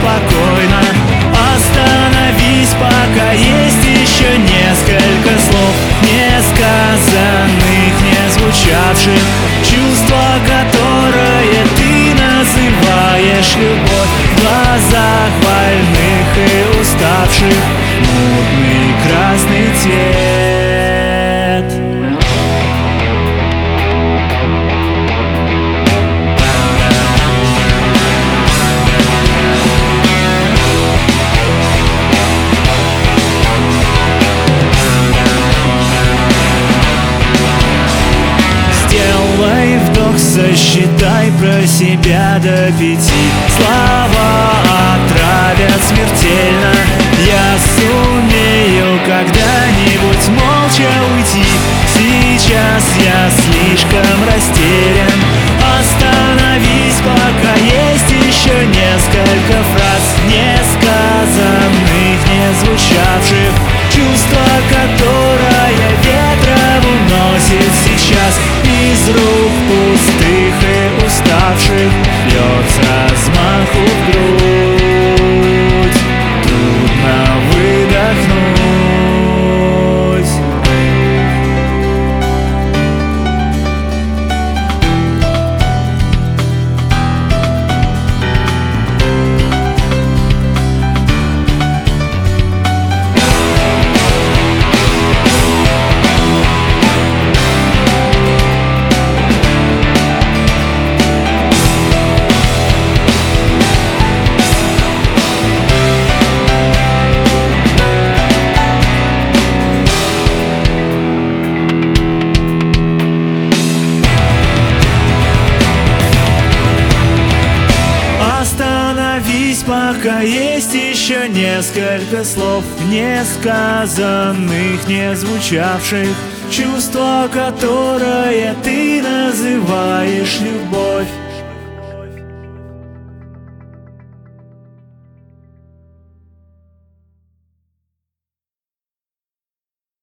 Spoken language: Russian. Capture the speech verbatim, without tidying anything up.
спокойно. Остановись, пока есть еще несколько слов, не сказанных, не звучавших, чувство, которое ты называешь любовь. В глазах больных и уставших мутный красный цвет. Сделай вдох, сосчитай про себя до пяти. Слова отравят смертельно. Я сумею когда-нибудь молча уйти. Сейчас я слишком растерян. Остановись, пока есть еще несколько фраз, не сказанных, не звучавших, чувство, которое ветром уносит сейчас. Из рук пустых и уставших льется размаху в грудь. Трудно выдохнуть. Остановись, пока есть еще несколько слов, не сказанных, не звучавших, чувство, которое ты